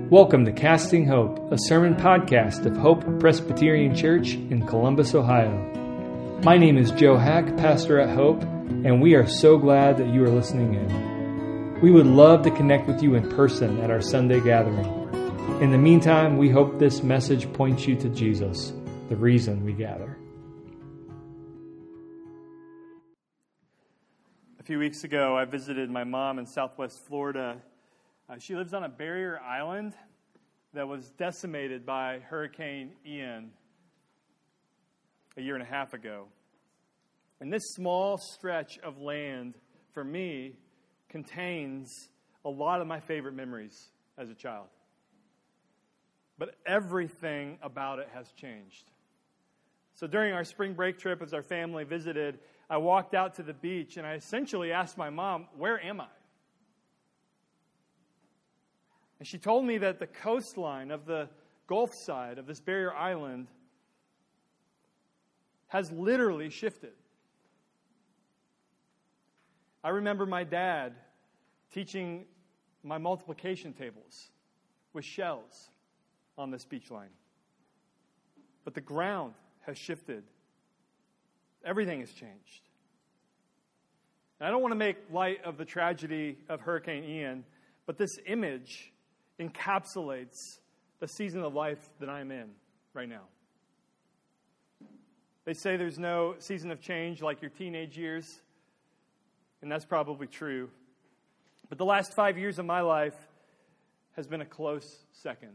Welcome to Casting Hope, a sermon podcast of Hope Presbyterian Church in Columbus, Ohio. My name is Joe Hack, pastor at Hope, and we are so glad that you are listening in. We would love to connect with you in person at our Sunday gathering. In the meantime, we hope this message points you to Jesus, the reason we gather. A few weeks ago, I visited my mom in Southwest Florida. She lives on a barrier island that was decimated by Hurricane Ian a year and a half ago. And this small stretch of land, for me, contains a lot of my favorite memories as a child. But everything about it has changed. So during our spring break trip, as our family visited, I walked out to the beach and I essentially asked my mom, "Where am I?" And she told me that the coastline of the Gulf side of this barrier island has literally shifted. I remember my dad teaching my multiplication tables with shells on this beach line. But the ground has shifted. Everything has changed. And I don't want to make light of the tragedy of Hurricane Ian, but this image encapsulates the season of life that I'm in right now. They say there's no season of change like your teenage years, and that's probably true. But the last 5 years of my life has been a close second.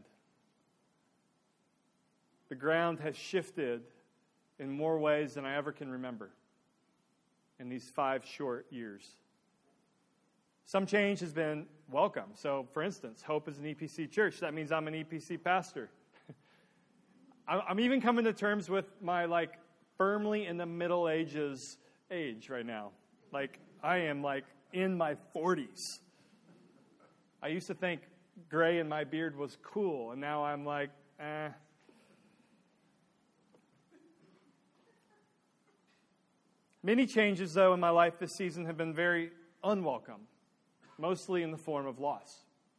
The ground has shifted in more ways than I ever can remember in these 5 short years. Some change has been welcome. So, for instance, Hope is an EPC church. That means I'm an EPC pastor. I'm even coming to terms with my, firmly in the Middle Ages age right now. I am, in my 40s. I used to think gray in my beard was cool, and now I'm eh. Many changes, though, in my life this season have been very unwelcome. Mostly in the form of loss.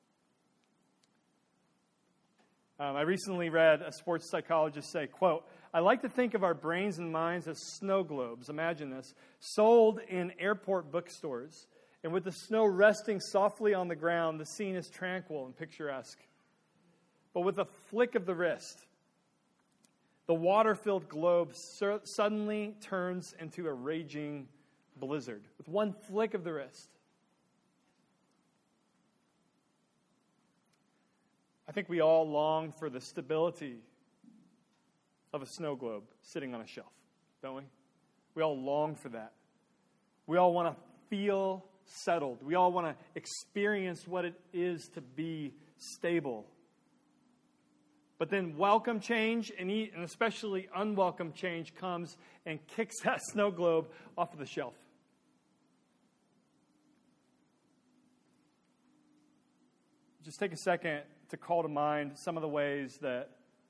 I recently read a sports psychologist say, quote, "I like to think of our brains and minds as snow globes," imagine this, "sold in airport bookstores. And with the snow resting softly on the ground, the scene is tranquil and picturesque. But with a flick of the wrist, the water-filled globe suddenly turns into a raging blizzard." With one flick of the wrist. I think we all long for the stability of a snow globe sitting on a shelf, don't we? We all long for that. We all want to feel settled. We all want to experience what it is to be stable. But then welcome change, and especially unwelcome change, comes and kicks that snow globe off of the shelf. Just take a second to call to mind some of the ways that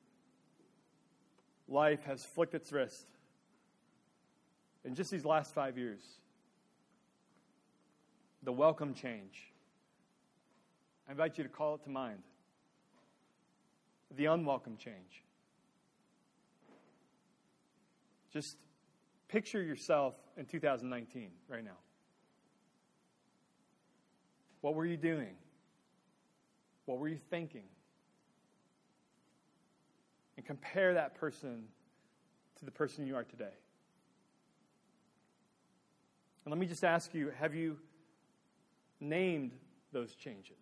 life has flicked its wrist in just these last 5 years. The welcome change. I invite you to call it to mind. The unwelcome change. Just picture yourself in 2019 right now. What were you doing? What were you thinking? And compare that person to the person you are today. And let me just ask you, have you named those changes?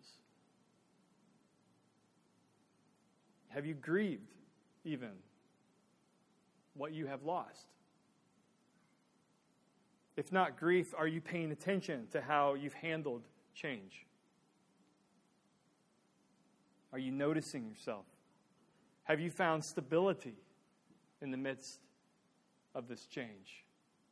Have you grieved even what you have lost? If not grief, are you paying attention to how you've handled change? Are you noticing yourself? Have you found stability in the midst of this change?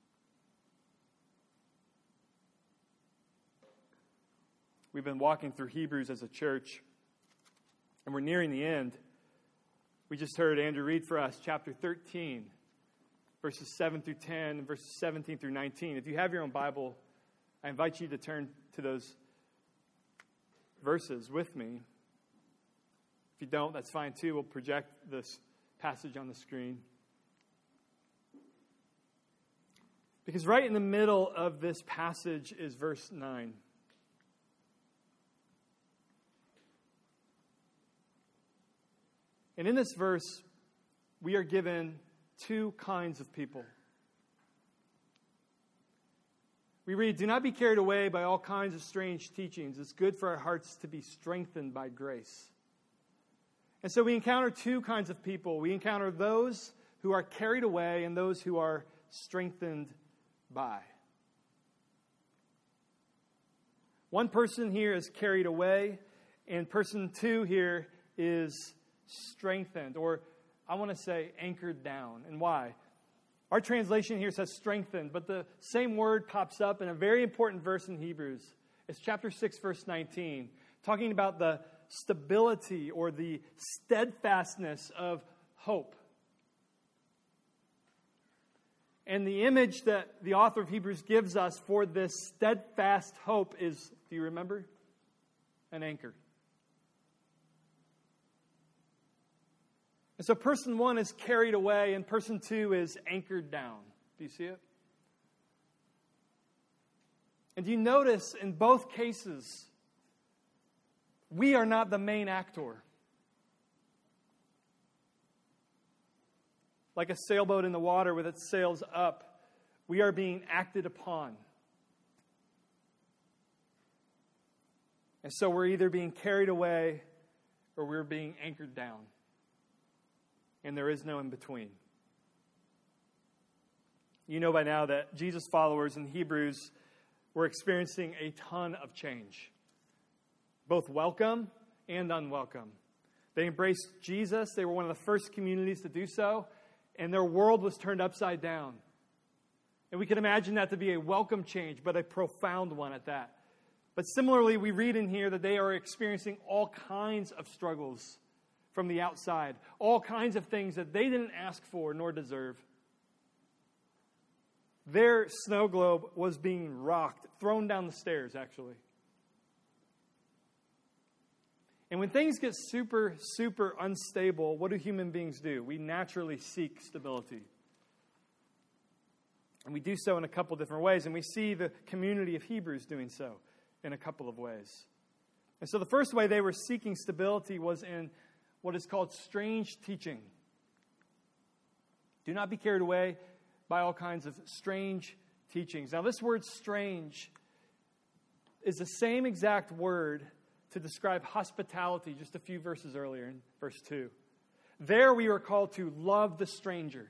We've been walking through Hebrews as a church, and we're nearing the end. We just heard Andrew read for us chapter 13, verses 7 through 10, and verses 17 through 19. If you have your own Bible, I invite you to turn to those verses with me. If you don't, that's fine too. We'll project this passage on the screen. Because right in the middle of this passage is verse 9. And in this verse, we are given two kinds of people. We read, "Do not be carried away by all kinds of strange teachings. It's good for our hearts to be strengthened by grace." And so we encounter two kinds of people. We encounter those who are carried away and those who are strengthened by. One person here is carried away, and person two here is strengthened, or I want to say anchored down. And why? Our translation here says strengthened, but the same word pops up in a very important verse in Hebrews. It's chapter 6, verse 19, talking about the stability or the steadfastness of hope. And the image that the author of Hebrews gives us for this steadfast hope is, do you remember? An anchor. And so person one is carried away and person two is anchored down. Do you see it? And do you notice in both cases, we are not the main actor. Like a sailboat in the water with its sails up, we are being acted upon. And so we're either being carried away or we're being anchored down. And there is no in between. You know by now that Jesus followers in Hebrews were experiencing a ton of change, both welcome and unwelcome. They embraced Jesus. They were one of the first communities to do so, and their world was turned upside down. And we can imagine that to be a welcome change, but a profound one at that. But similarly, we read in here that they are experiencing all kinds of struggles from the outside, all kinds of things that they didn't ask for nor deserve. Their snow globe was being rocked, thrown down the stairs, actually. And when things get super, super unstable, what do human beings do? We naturally seek stability. And we do so in a couple different ways, and we see the community of Hebrews doing so in a couple of ways. And so the first way they were seeking stability was in what is called strange teaching. Do not be carried away by all kinds of strange teachings. Now, this word strange is the same exact word to describe hospitality just a few verses earlier in verse 2. There we are called to love the stranger.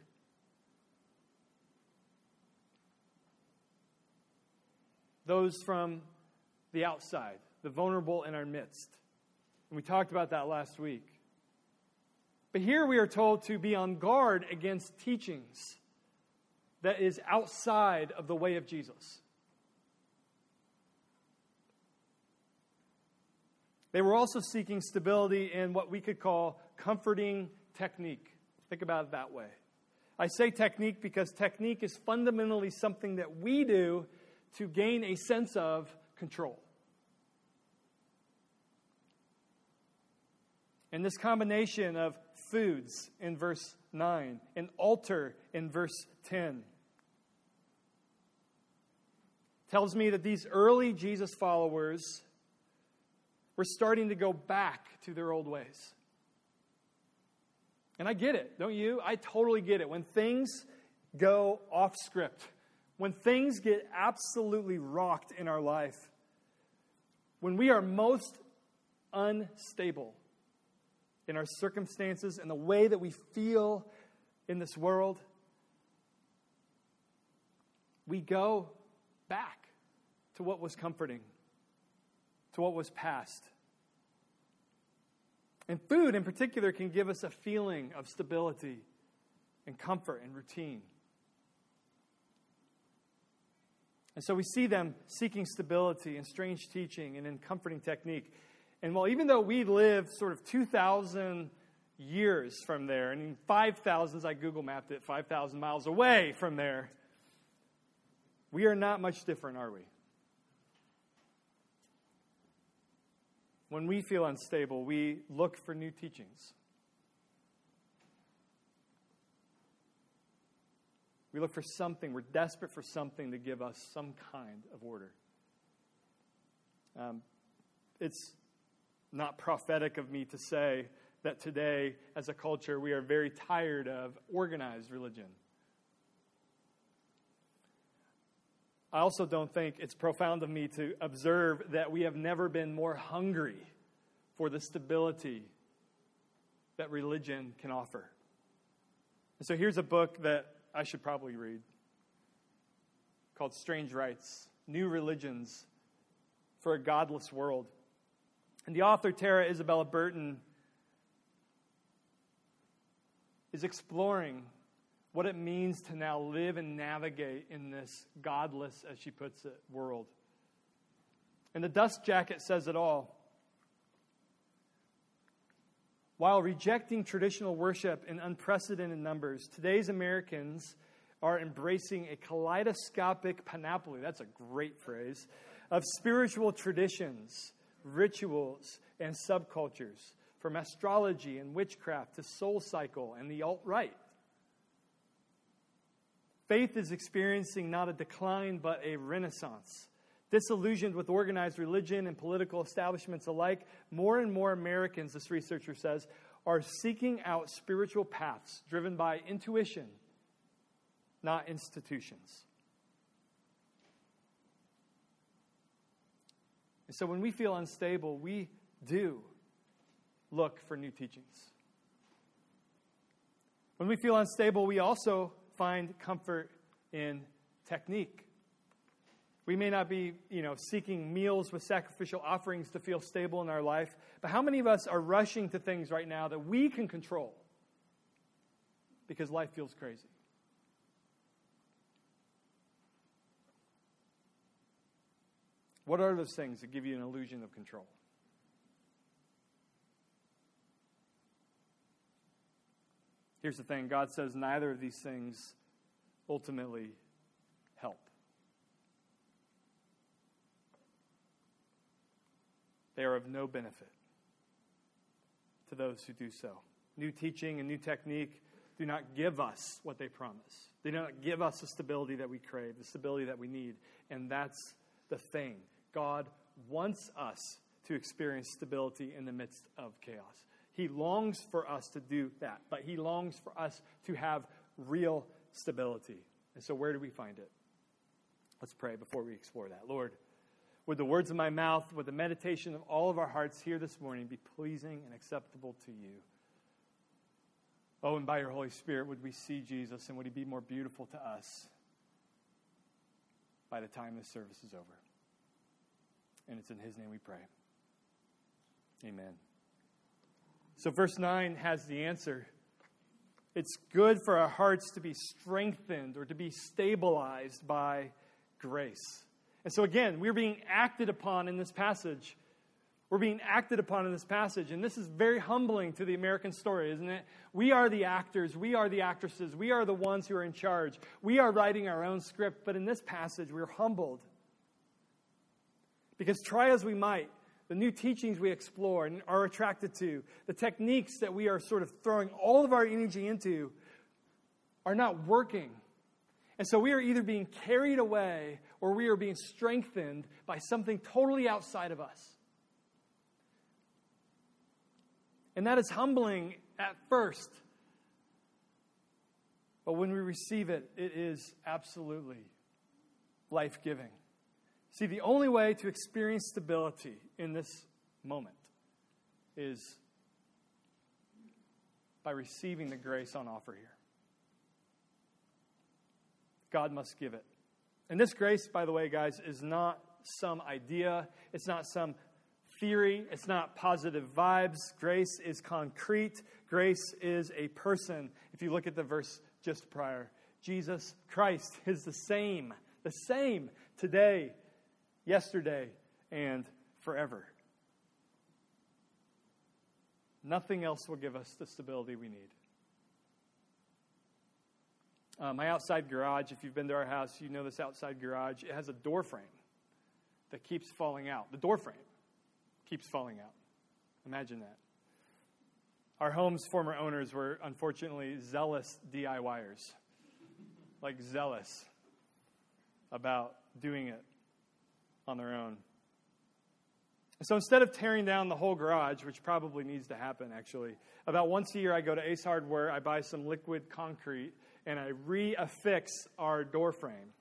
Those from the outside, the vulnerable in our midst. And we talked about that last week. But here we are told to be on guard against teachings that is outside of the way of Jesus. They were also seeking stability in what we could call comforting technique. Think about it that way. I say technique because technique is fundamentally something that we do to gain a sense of control. And this combination of foods in verse 9, an altar in verse 10, tells me that these early Jesus followers were starting to go back to their old ways. And I get it, don't you? I totally get it. When things go off script, when things get absolutely rocked in our life, when we are most unstable in our circumstances and the way that we feel in this world, we go back to what was comforting, to what was past. And food in particular can give us a feeling of stability and comfort and routine. And so we see them seeking stability in strange teaching and in comforting technique. And while even though we live sort of 2,000 years from there, and in 5,000, as I Google mapped it, 5,000 miles away from there, we are not much different, are we? When we feel unstable, we look for new teachings. We look for something. We're desperate for something to give us some kind of order. It's not prophetic of me to say that today, as a culture, we are very tired of organized religion. I also don't think it's profound of me to observe that we have never been more hungry for the stability that religion can offer. And so here's a book that I should probably read called Strange Rites, New Religions for a Godless World. And the author, Tara Isabella Burton, is exploring what it means to now live and navigate in this godless, as she puts it, world. And the dust jacket says it all. While rejecting traditional worship in unprecedented numbers, today's Americans are embracing a kaleidoscopic panoply, that's a great phrase, of spiritual traditions, rituals, and subcultures, from astrology and witchcraft to soul cycle and the alt-right. Faith is experiencing not a decline, but a renaissance. Disillusioned with organized religion and political establishments alike, more and more Americans, this researcher says, are seeking out spiritual paths driven by intuition, not institutions. And so when we feel unstable, we do look for new teachings. When we feel unstable, we also find comfort in technique. We may not be, seeking meals with sacrificial offerings to feel stable in our life, but how many of us are rushing to things right now that we can control because life feels crazy? What are those things that give you an illusion of control? Here's the thing. God says neither of these things ultimately help. They are of no benefit to those who do so. New teaching and new technique do not give us what they promise. They do not give us the stability that we crave, the stability that we need. And that's the thing. God wants us to experience stability in the midst of chaos. He longs for us to do that, but He longs for us to have real stability. And so where do we find it? Let's pray before we explore that. Lord, would the words of my mouth, would the meditation of all of our hearts here this morning be pleasing and acceptable to you? Oh, and by your Holy Spirit, would we see Jesus, and would He be more beautiful to us by the time this service is over? And it's in His name we pray. Amen. So verse 9 has the answer. It's good for our hearts to be strengthened or to be stabilized by grace. And so again, we're being acted upon in this passage. We're being acted upon in this passage. And this is very humbling to the American story, isn't it? We are the actors. We are the actresses. We are the ones who are in charge. We are writing our own script. But in this passage, we're humbled. Because try as we might, the new teachings we explore and are attracted to, the techniques that we are sort of throwing all of our energy into are not working. And so we are either being carried away or we are being strengthened by something totally outside of us. And that is humbling at first. But when we receive it, it is absolutely life-giving. See, the only way to experience stability in this moment is by receiving the grace on offer here. God must give it. And this grace, by the way, guys, is not some idea. It's not some theory. It's not positive vibes. Grace is concrete. Grace is a person. If you look at the verse just prior, Jesus Christ is the same today, yesterday, and forever. Nothing else will give us the stability we need. My outside garage, if you've been to our house, you know this outside garage. It has a door frame that keeps falling out. The door frame keeps falling out. Imagine that. Our home's former owners were unfortunately zealous DIYers. Like zealous about doing it on their own. So instead of tearing down the whole garage, which probably needs to happen actually, about once a year I go to Ace Hardware, I buy some liquid concrete, and I reaffix our door frame.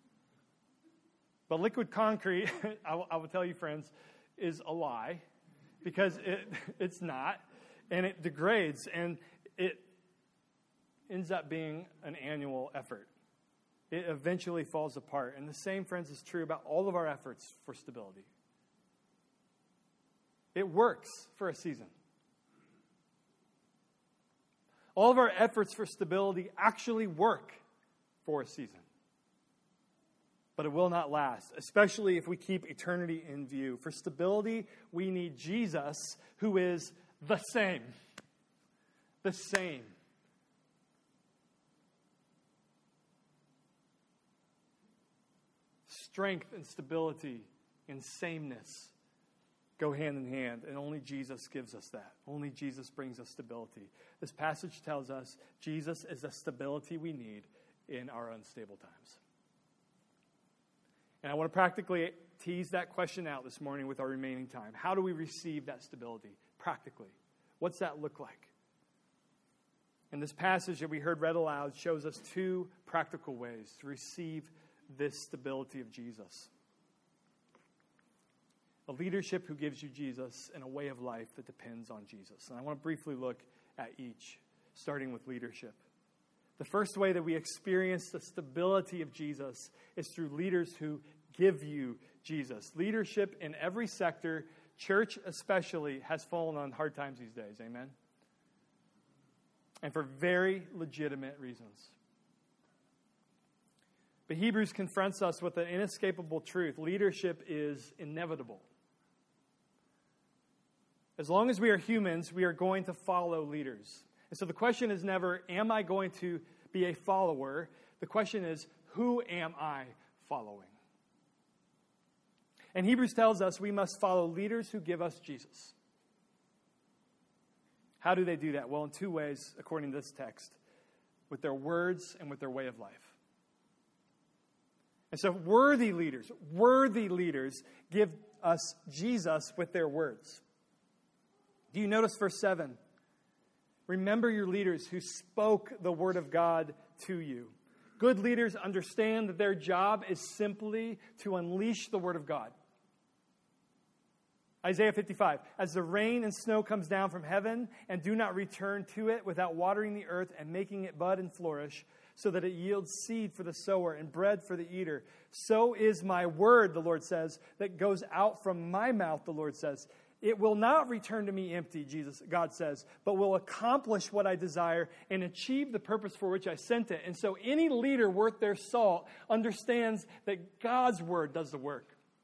But liquid concrete, I will tell you friends, is a lie, because it's not, and it degrades, and it ends up being an annual effort. It eventually falls apart. And the same, friends, is true about all of our efforts for stability. It works for a season. All of our efforts for stability actually work for a season. But it will not last, especially if we keep eternity in view. For stability, we need Jesus, who is the same. The same. Strength and stability and sameness go hand in hand, and only Jesus gives us that. Only Jesus brings us stability. This passage tells us Jesus is the stability we need in our unstable times. And I want to practically tease that question out this morning with our remaining time. How do we receive that stability practically? What's that look like? And this passage that we heard read aloud shows us two practical ways to receive this stability of Jesus. A leadership who gives you Jesus, and a way of life that depends on Jesus. And I want to briefly look at each, starting with leadership. The first way that we experience the stability of Jesus is through leaders who give you Jesus. Leadership in every sector, church especially, has fallen on hard times these days. Amen? And for very legitimate reasons. But Hebrews confronts us with an inescapable truth. Leadership is inevitable. As long as we are humans, we are going to follow leaders. And so the question is never, am I going to be a follower? The question is, who am I following? And Hebrews tells us we must follow leaders who give us Jesus. How do they do that? Well, in two ways, according to this text. With their words and with their way of life. And so worthy leaders give us Jesus with their words. Do you notice verse 7? Remember your leaders who spoke the word of God to you. Good leaders understand that their job is simply to unleash the word of God. Isaiah 55, as the rain and snow comes down from heaven and do not return to it without watering the earth and making it bud and flourish, so that it yields seed for the sower and bread for the eater, so is my word, the Lord says, that goes out from my mouth, the Lord says. It will not return to me empty, God says, but will accomplish what I desire and achieve the purpose for which I sent it. And so any leader worth their salt understands that God's word does the work.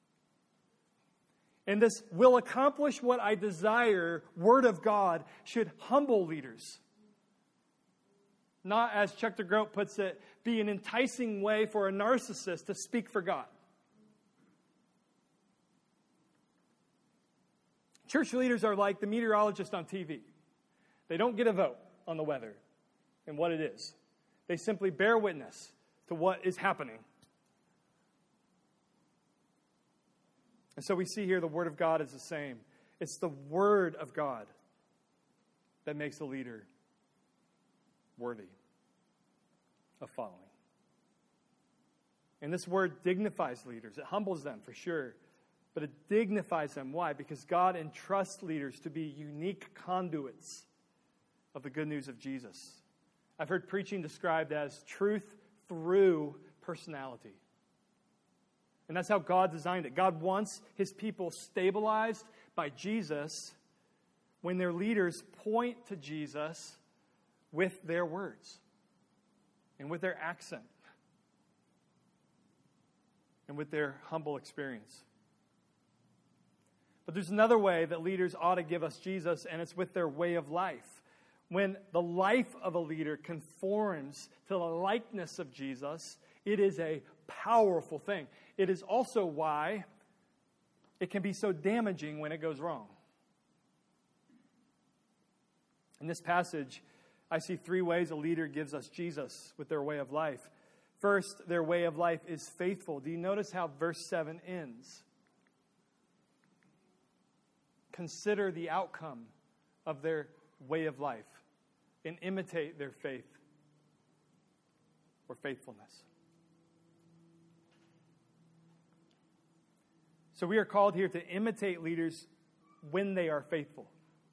And this will accomplish what I desire word of God should humble leaders. Not, as Chuck DeGroat puts it, be an enticing way for a narcissist to speak for God. Church leaders are like the meteorologist on TV. They don't get a vote on the weather and what it is. They simply bear witness to what is happening. And so we see here the Word of God is the same. It's the Word of God that makes a leader worthy of following. And this Word dignifies leaders. It humbles them for sure. But it dignifies them. Why? Because God entrusts leaders to be unique conduits of the good news of Jesus. I've heard preaching described as truth through personality. And that's how God designed it. God wants his people stabilized by Jesus when their leaders point to Jesus with their words and with their accent and with their humble experience. But there's another way that leaders ought to give us Jesus, and it's with their way of life. When the life of a leader conforms to the likeness of Jesus, it is a powerful thing. It is also why it can be so damaging when it goes wrong. In this passage, I see three ways a leader gives us Jesus with their way of life. First, their way of life is faithful. Do you notice how verse 7 ends? Consider the outcome of their way of life and imitate their faith or faithfulness. So we are called here to imitate leaders when they are faithful.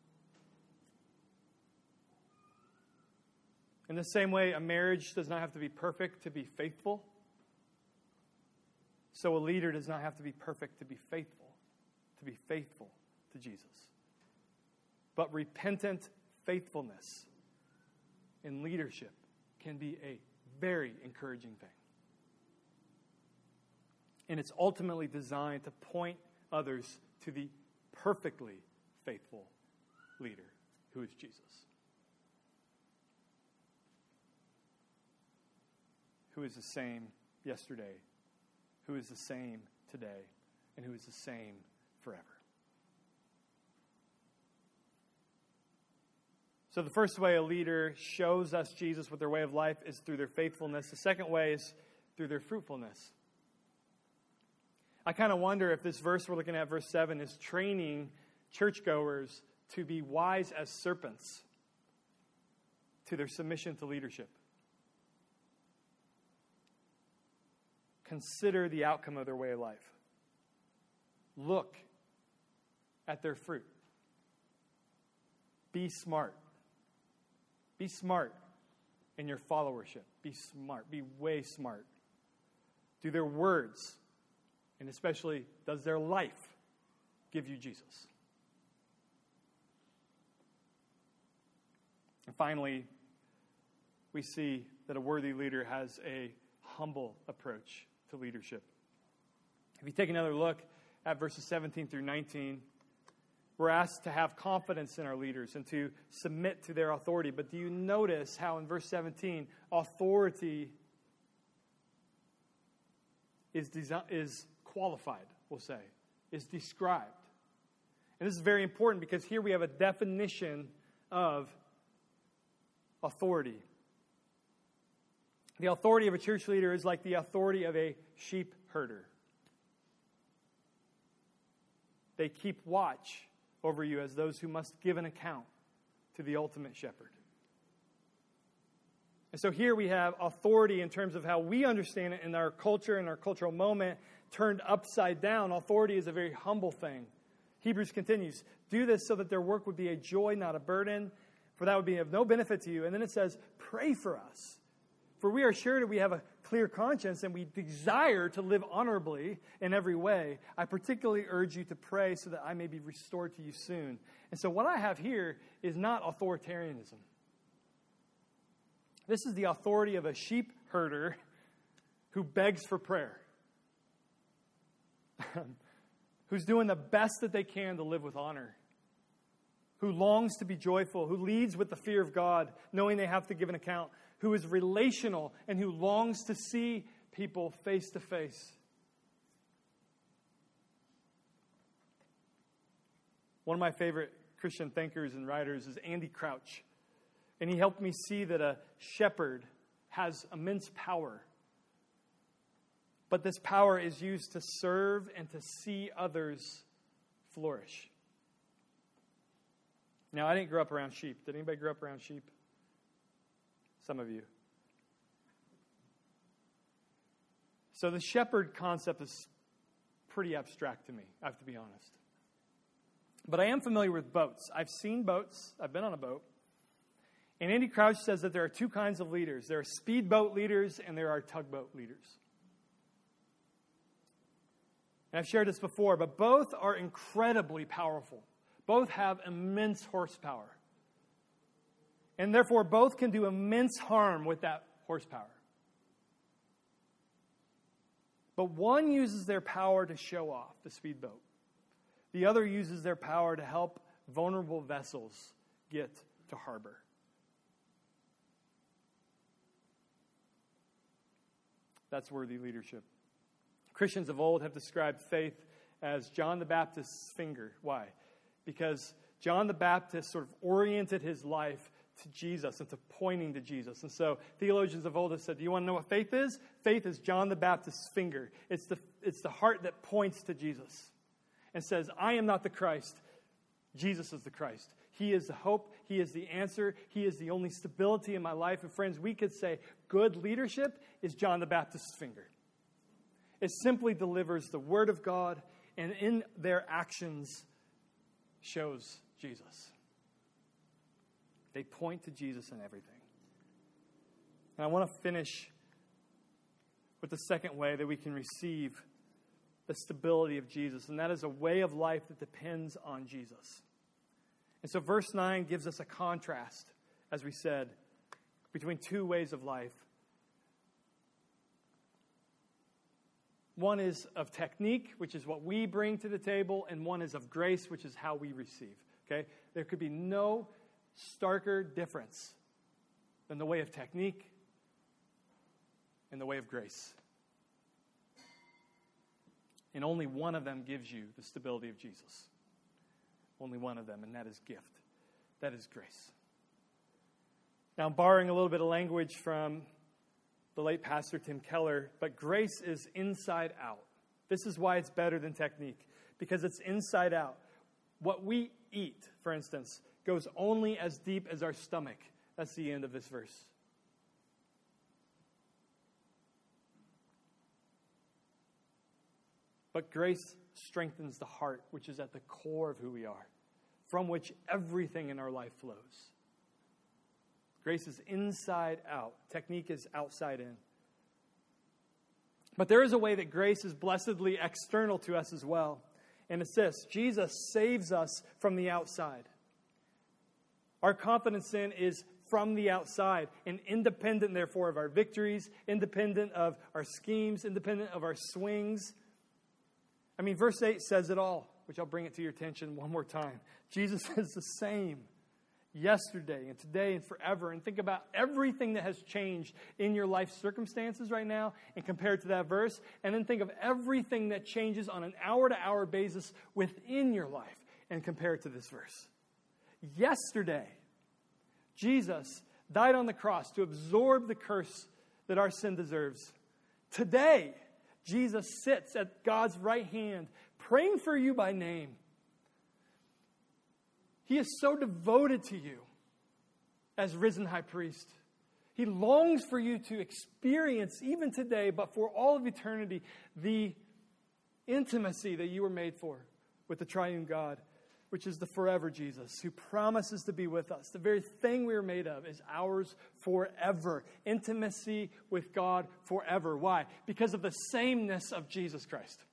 In the same way, a marriage does not have to be perfect to be faithful. So a leader does not have to be perfect to be faithful to Jesus. But repentant faithfulness in leadership can be a very encouraging thing. And it's ultimately designed to point others to the perfectly faithful leader, who is Jesus. Who is the same yesterday, who is the same today, and who is the same forever. So the first way a leader shows us Jesus with their way of life is through their faithfulness. The second way is through their fruitfulness. I kind of wonder if this verse we're looking at, verse 7, is training churchgoers to be wise as serpents to their submission to leadership. Consider the outcome of their way of life. Look at their fruit. Be smart. Be smart in your followership. Be smart. Be way smart. Do their words, and especially does their life, give you Jesus? And finally, we see that a worthy leader has a humble approach to leadership. If you take another look at verses 17 through 19, we're asked to have confidence in our leaders and to submit to their authority. But do you notice how in verse 17, authority is qualified, we'll say, is described? And this is very important because here we have a definition of authority. The authority of a church leader is like the authority of a sheep herder. They keep watch over you as those who must give an account to the ultimate shepherd. And so here we have authority in terms of how we understand it in our culture and our cultural moment turned upside down. Authority is a very humble thing. Hebrews continues, do this so that their work would be a joy, not a burden, for that would be of no benefit to you. And then it says, pray for us. For we are sure that we have a clear conscience and we desire to live honorably in every way. I particularly urge you to pray so that I may be restored to you soon. And so what I have here is not authoritarianism. This is the authority of a sheep herder who begs for prayer. Who's doing the best that they can to live with honor. Who longs to be joyful. Who leads with the fear of God, knowing they have to give an account. Who is relational and who longs to see people face to face. One of my favorite Christian thinkers and writers is Andy Crouch. And he helped me see that a shepherd has immense power. But this power is used to serve and to see others flourish. Now, I didn't grow up around sheep. Did anybody grow up around sheep? Some of you. So the shepherd concept is pretty abstract to me, I have to be honest. But I am familiar with boats. I've seen boats. I've been on a boat. And Andy Crouch says that there are two kinds of leaders. There are speedboat leaders and there are tugboat leaders. And I've shared this before, but both are incredibly powerful. Both have immense horsepower. And therefore, both can do immense harm with that horsepower. But one uses their power to show off, the speedboat. The other uses their power to help vulnerable vessels get to harbor. That's worthy leadership. Christians of old have described faith as John the Baptist's finger. Why? Because John the Baptist sort of oriented his life to Jesus and to pointing to Jesus. And so theologians of old have said, do you want to know what faith is? Faith is John the Baptist's finger. It's the heart that points to Jesus and says, I am not the Christ. Jesus is the Christ. He is the hope. He is the answer. He is the only stability in my life. And friends, we could say good leadership is John the Baptist's finger. It simply delivers the word of God, and in their actions shows Jesus. They point to Jesus in everything. And I want to finish with the second way that we can receive the stability of Jesus, and that is a way of life that depends on Jesus. And so verse 9 gives us a contrast, as we said, between two ways of life. One is of technique, which is what we bring to the table, and one is of grace, which is how we receive. Okay? There could be no starker difference than the way of technique and the way of grace. And only one of them gives you the stability of Jesus. Only one of them, and that is gift. That is grace. Now, I'm borrowing a little bit of language from the late Pastor Tim Keller, but grace is inside out. This is why it's better than technique, because it's inside out. What we eat, for instance, goes only as deep as our stomach. That's the end of this verse. But grace strengthens the heart, which is at the core of who we are, from which everything in our life flows. Grace is inside out. Technique is outside in. But there is a way that grace is blessedly external to us as well. And it's this: Jesus saves us from the outside. Our confidence in is from the outside and independent, therefore, of our victories, independent of our schemes, independent of our swings. I mean, verse 8 says it all, which I'll bring it to your attention one more time. Jesus is the same yesterday and today and forever. And think about everything that has changed in your life circumstances right now and compared to that verse. And then think of everything that changes on an hour-to-hour basis within your life and compare it to this verse. Yesterday, Jesus died on the cross to absorb the curse that our sin deserves. Today, Jesus sits at God's right hand, praying for you by name. He is so devoted to you as risen high priest. He longs for you to experience, even today, but for all of eternity, the intimacy that you were made for with the triune God, which is the forever Jesus, who promises to be with us. The very thing we are made of is ours forever. Intimacy with God forever. Why? Because of the sameness of Jesus Christ.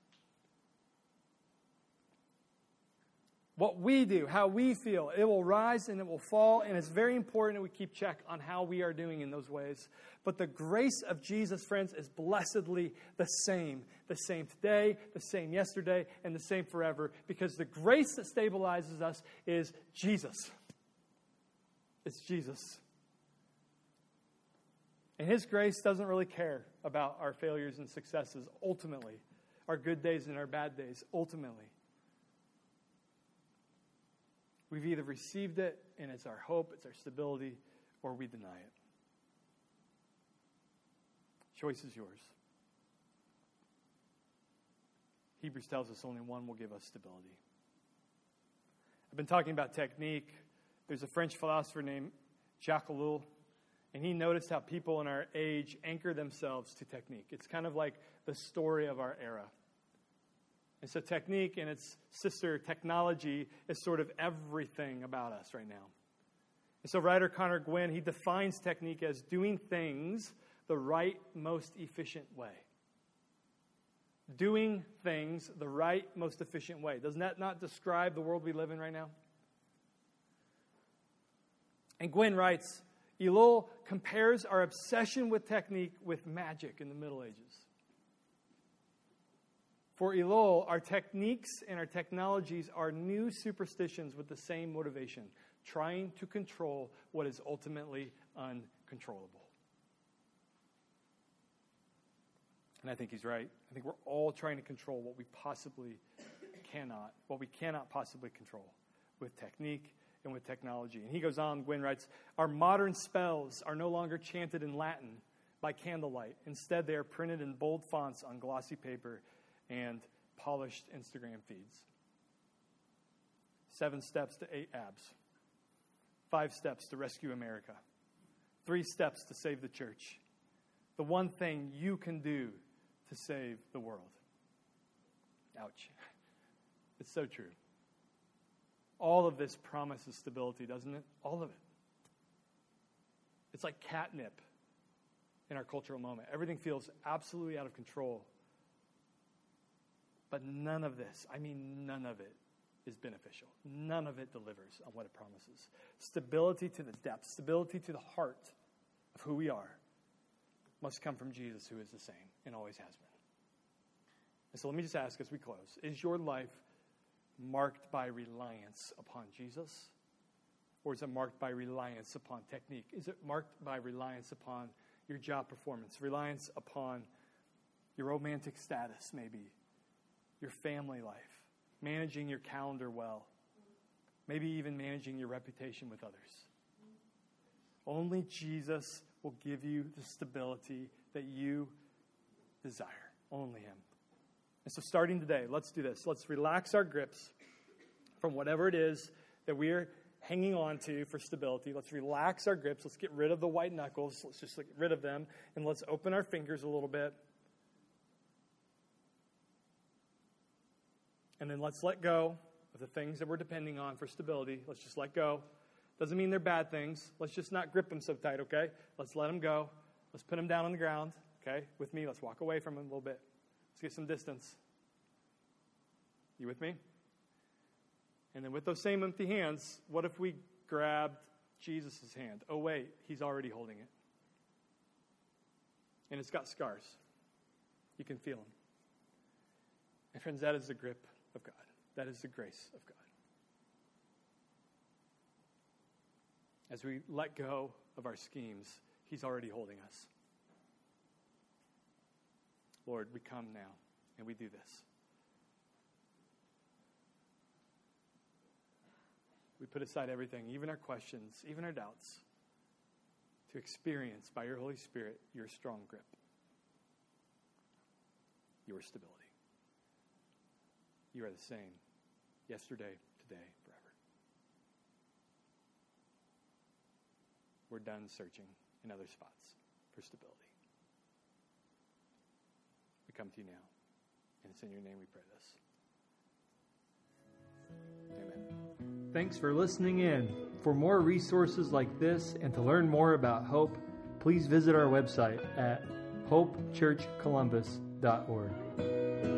What we do, how we feel, it will rise and it will fall, and it's very important that we keep check on how we are doing in those ways. But the grace of Jesus, friends, is blessedly the same. The same today, the same yesterday, and the same forever. Because the grace that stabilizes us is Jesus. It's Jesus. And His grace doesn't really care about our failures and successes, ultimately. Our good days and our bad days, ultimately. We've either received it, and it's our hope, it's our stability, or we deny it. Choice is yours. Hebrews tells us only one will give us stability. I've been talking about technique. There's a French philosopher named Jacques Ellul, and he noticed how people in our age anchor themselves to technique. It's kind of like the story of our era. And so technique and its sister technology is sort of everything about us right now. And so writer Conor Gwynn, he defines technique as doing things the right, most efficient way. Doing things the right, most efficient way. Doesn't that not describe the world we live in right now? And Gwynn writes, Ellul compares our obsession with technique with magic in the Middle Ages. For Ellul, our techniques and our technologies are new superstitions with the same motivation, trying to control what is ultimately uncontrollable. And I think he's right. I think we're all trying to control what we possibly we cannot possibly control with technique and with technology. And he goes on, Gwynn writes, our modern spells are no longer chanted in Latin by candlelight. Instead, they are printed in bold fonts on glossy paper and polished Instagram feeds. 7 steps to 8 abs. 5 steps to rescue America. 3 steps to save the church. The one thing you can do to save the world. Ouch. It's so true. All of this promises stability, doesn't it? All of it. It's like catnip in our cultural moment. Everything feels absolutely out of control. But none of this, none of it is beneficial. None of it delivers on what it promises. Stability to the depths, stability to the heart of who we are must come from Jesus, who is the same and always has been. And so let me just ask as we close, is your life marked by reliance upon Jesus? Or is it marked by reliance upon technique? Is it marked by reliance upon your job performance, reliance upon your romantic status maybe, your family life, managing your calendar well, maybe even managing your reputation with others? Only Jesus will give you the stability that you desire. Only Him. And so starting today, let's do this. Let's relax our grips from whatever it is that we're hanging on to for stability. Let's relax our grips. Let's get rid of the white knuckles. Let's just get rid of them. And let's open our fingers a little bit. And then let's let go of the things that we're depending on for stability. Let's just let go. Doesn't mean they're bad things. Let's just not grip them so tight, okay? Let's let them go. Let's put them down on the ground, okay? With me, let's walk away from them a little bit. Let's get some distance. You with me? And then with those same empty hands, what if we grabbed Jesus' hand? Oh, wait, He's already holding it. And it's got scars. You can feel them. And friends, that is the grip of God. That is the grace of God. As we let go of our schemes, He's already holding us. Lord, we come now, and we do this. We put aside everything, even our questions, even our doubts, to experience by your Holy Spirit your strong grip, your stability. You are the same yesterday, today, forever. We're done searching in other spots for stability. We come to you now, and it's in your name we pray this. Amen. Thanks for listening in. For more resources like this and to learn more about Hope, please visit our website at hopechurchcolumbus.org.